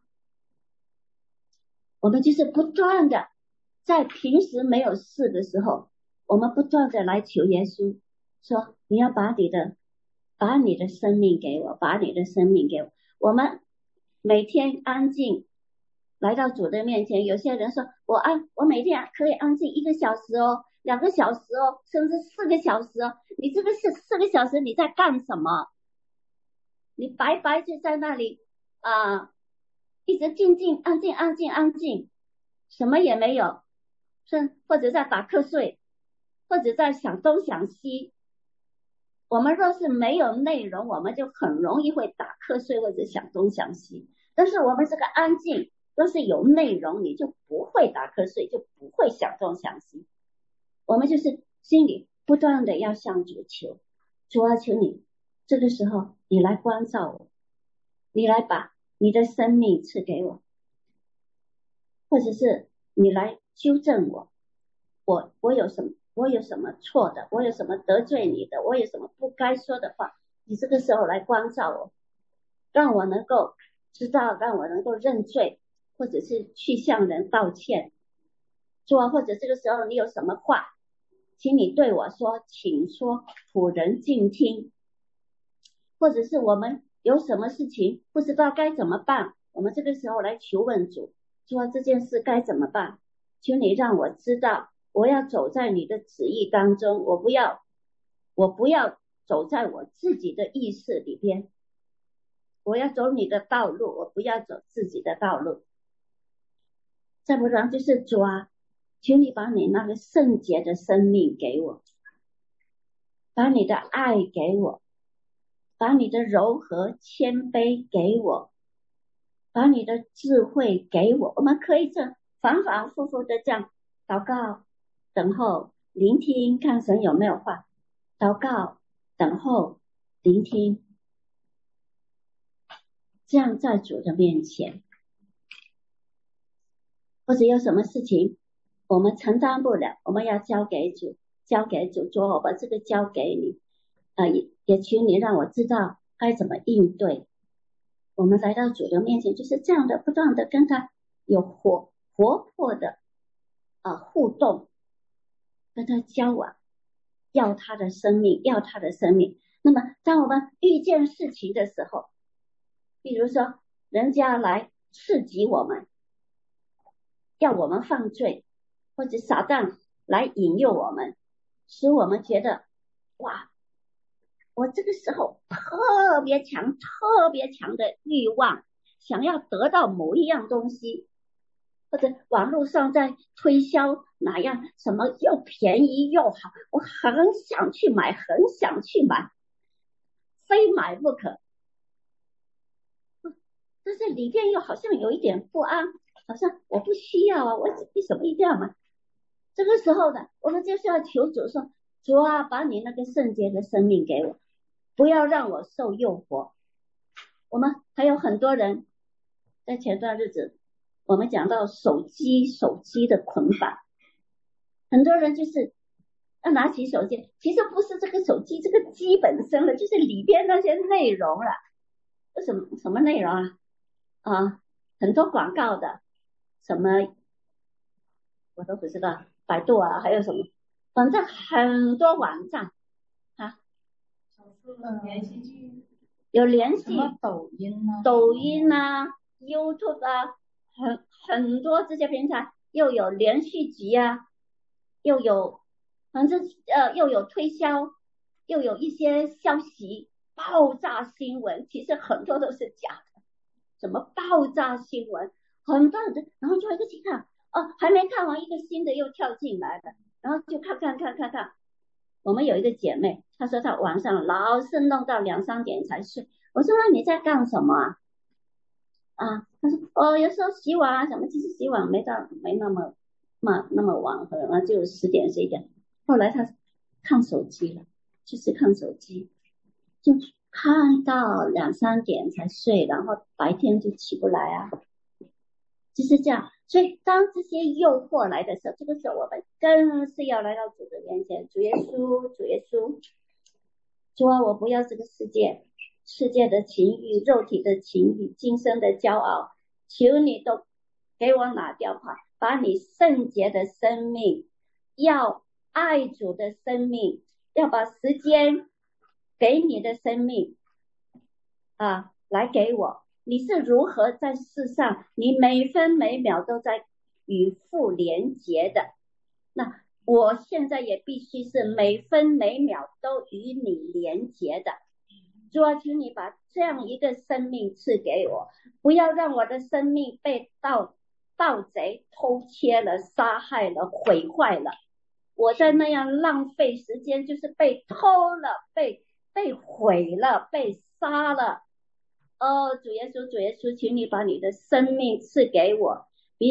我们就是不断的在平时没有事的时候，我们不断的来求耶稣，说你要把你的生命给我，把你的生命给我。我们每天安静来到主的面前，有些人说我每天可以安静1个小时哦，2个小时哦，甚至4个小时哦。你这个是4个小时你在干什么？你白白就在那里一直静静安静，什么也没有，或者在打瞌睡，或者在想东想西。我们若是没有内容，我们就很容易会打瞌睡或者想东想西。但是我们这个安静若是有内容，你就不会打瞌睡，就不会想东想西。我们就是心里不断的要向主求，主啊，求你这个时候你来关照我，你来把你的生命赐给我，或者是你来纠正我，我有什么错的，我有什么得罪你的，我有什么不该说的话，你这个时候来关照我，让我能够知道，让我能够认罪，或者是去向人道歉。主啊，或者这个时候你有什么话，请你对我说，请说，仆人静听。或者是我们有什么事情不知道该怎么办，我们这个时候来求问主，说这件事该怎么办，求你让我知道，我要走在你的旨意当中，我不要走在我自己的意识里边，我要走你的道路，我不要走自己的道路。再不然就是主啊，求你把你那个圣洁的生命给我，把你的爱给我，把你的柔和谦卑给我，把你的智慧给我。我们可以这反反复复的这样祷告，等候聆听，看神有没有话。祷告，等候，聆听，这样在主的面前。或者有什么事情我们承担不了，我们要交给主，主，我把这个交给你，也求你让我知道该怎么应对。我们来到主的面前，就是这样的，不断的跟他有活泼的互动，跟他交往，要他的生命。那么当我们遇见事情的时候，比如说人家来刺激我们，要我们犯罪，或者撒旦来引诱我们，使我们觉得哇，我这个时候特别强的欲望，想要得到某一样东西，或者网络上在推销哪样什么又便宜又好，我很想去买，非买不可。但是里边又好像有一点不安，好像我不需要啊，我为什么一定要买？这个时候呢，我们就是要求主说，主啊，把你那个圣洁的生命给我，不要让我受诱惑。我们还有很多人在前段日子我们讲到手机的捆绑，很多人就是要拿起手机，其实不是这个手机这个机本身了，就是里边那些内容了。什么内容很多广告的，什么我都不知道，百度还有什么，反正很多网站连续剧， 有联系什么抖音呢？ 抖音啊 YouTube 啊，很多这些平台，又有连续剧啊，又有反正又有推销，又有一些消息爆炸新闻，其实很多都是假的，什么爆炸新闻，很多人然后就一个去看，还没看完一个新的又跳进来了，然后就看。我们有一个姐妹，她说她晚上老是弄到2、3点才睡。我说那你在干什么啊？她说有时候洗碗啊什么，其实洗碗没那么晚，可能就10点11点。后来她看手机了，就是看手机，就看到2、3点才睡，然后白天就起不来啊，就是这样。所以当这些诱惑来的时候，这个时候我们更是要来到主的面前，主耶稣，主啊，我不要这个世界的情欲、肉体的情欲、今生的骄傲，求你都给我拿掉吧，把你圣洁的生命，要爱主的生命，要把时间给你的生命来给我。你是如何在世上，你每分每秒都在与父连结的，那我现在也必须是每分每秒都与你连结的。主啊，求你把这样一个生命赐给我，不要让我的生命被盗贼偷切了、杀害了、毁坏了。我在那样浪费时间，就是被偷了、被毁了、被杀了。主耶稣，请你把你的生命赐给我，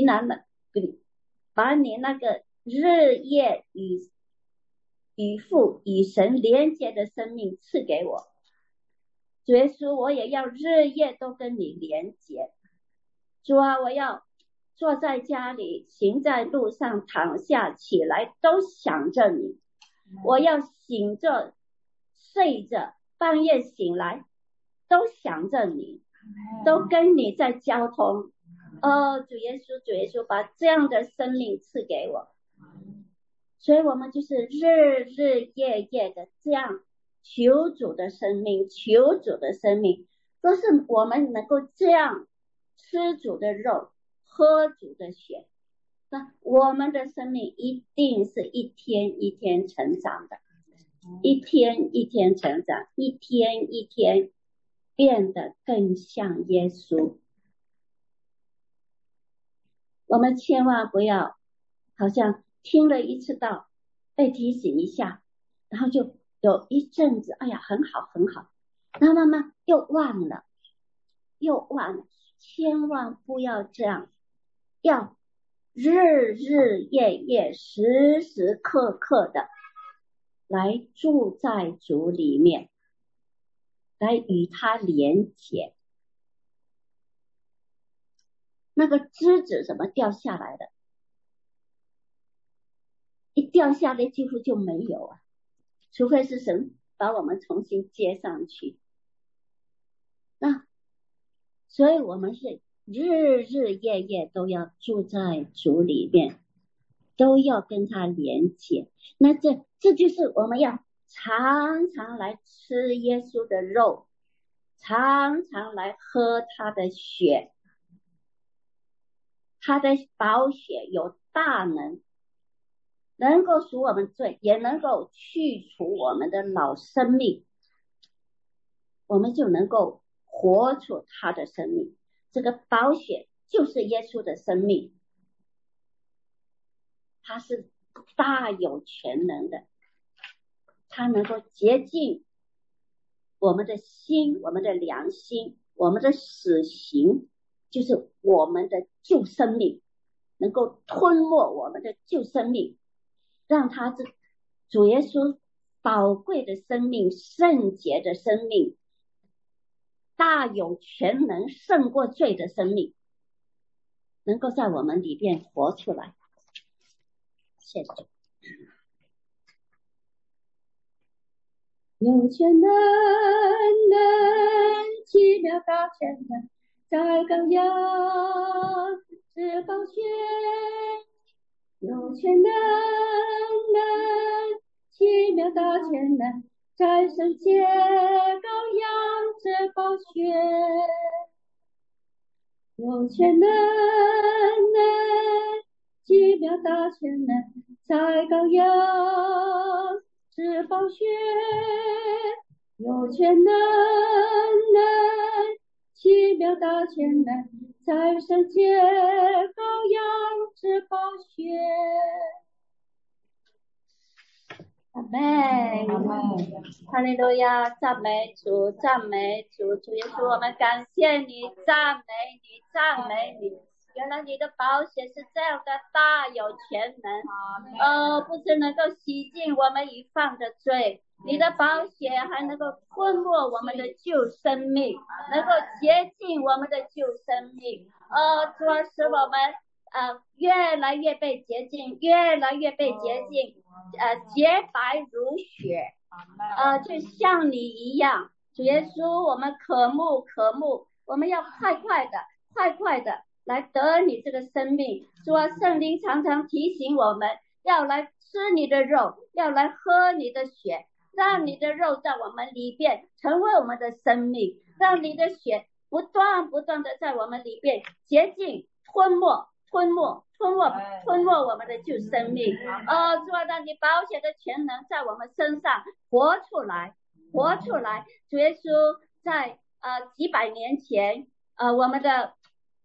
把你那个日夜与父与神连接的生命赐给我。主耶稣，我也要日夜都跟你连接。主啊，我要坐在家里，行在路上，躺下起来都想着你。我要醒着睡着，半夜醒来都想着你，都跟你在交通。主耶稣，把这样的生命赐给我。所以我们就是日日夜夜的这样求主的生命，都是我们能够这样吃主的肉，喝主的血，那我们的生命一定是一天一天成长的，一天一天成长，一天一天变得更像耶稣。我们千万不要好像听了一次道，被提醒一下，然后就有一阵子哎呀很好，然后慢慢又忘了，千万不要这样，要日日夜夜时时刻刻的来住在主里面，来与他连结。那个枝子怎么掉下来的？一掉下来几乎就没有啊，除非是神把我们重新接上去。那所以我们是日日夜夜都要住在主里面，都要跟他连接。那这就是我们要常常来吃耶稣的肉，常常来喝他的血。他的宝血有大能，能够赎我们罪，也能够去除我们的老生命，我们就能够活出他的生命。这个宝血就是耶稣的生命，他是大有全能的，他能够洁净我们的心，我们的良心，我们的死刑，就是我们的旧生命，能够吞没我们的旧生命，让他这主耶稣宝贵的生命，圣洁的生命，大有全能胜过罪的生命，能够在我们里边活出来。谢谢。 有全能奇妙大全能，在羔羊之宝血，有全能奇妙大全能， 在圣洁羔羊之宝血，有全能奇妙大全能，在羔羊之宝血，有全能奇妙大全能，在圣洁羔羊之宝血。阿门，哈利路亚，赞美主，赞美主，主耶稣，我们感谢你，赞美你，赞美你。原来你的宝血是这样的大有全能，不是能够洗净我们已犯的罪，你的宝血还能够吞没我们的旧生命，能够洁净我们的旧生命，主啊，使我们越来越被洁净，越来越被洁净，洁白如雪，就像你一样，主耶稣，我们渴慕，我们要快快的来得你这个生命。主啊，圣灵常常提醒我们要来吃你的肉，要来喝你的血，让你的肉在我们里边成为我们的生命，让你的血不断的在我们里边洁净，吞没我们的旧生命。主啊，让你宝血的全能在我们身上活出来。主耶稣，在几百年前，我们的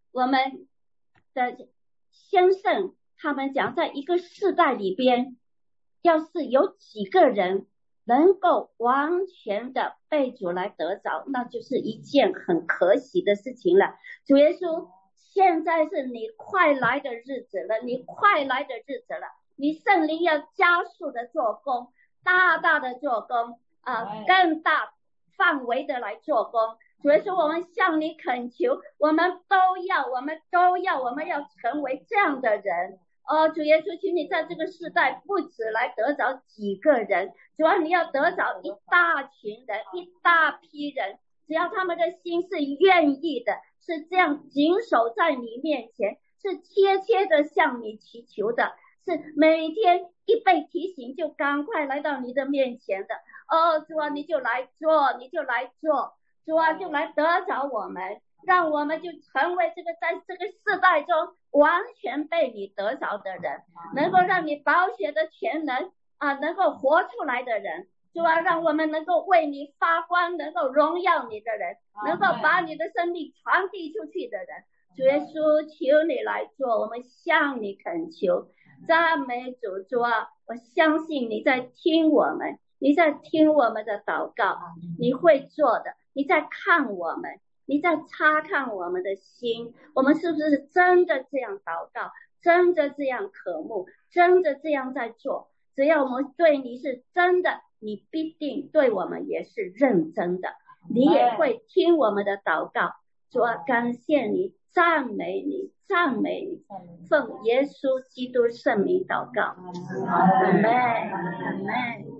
先生他们讲，在一个世代里边，要是有几个人能够完全的被主来得着，那就是一件很可喜的事情了。主耶稣，现在是你快来的日子了，你圣灵要加速的做工，大的做工，更大范围的来做工。主耶稣，我们向你恳求，我们要成为这样的人。主耶稣，请你在这个世代不止来得着几个人，主要你要得着一大群人，一大批人，只要他们的心是愿意的，是这样谨守在你面前，是切的向你祈求的，是每天一被提醒就赶快来到你的面前的。主啊，你就来做，主啊，就来得着我们，让我们就成为在这个世代中完全被你得着的人，能够让你宝血的全能能够活出来的人。主啊，让我们能够为你发光，能够荣耀你的人，能够把你的生命传递出去的人。主耶稣，求你来做，我们向你恳求，赞美主。主啊，我相信你在听我们，你在听我们的祷告，你会做的，你在看我们，你在察看我们的心，我们是不是真的这样祷告，真的这样渴慕，真的这样在做？只要我们对你是真的，你必定对我们也是认真的，你也会听我们的祷告。主啊，感谢你，赞美你，奉耶稣基督圣名祷告，阿们。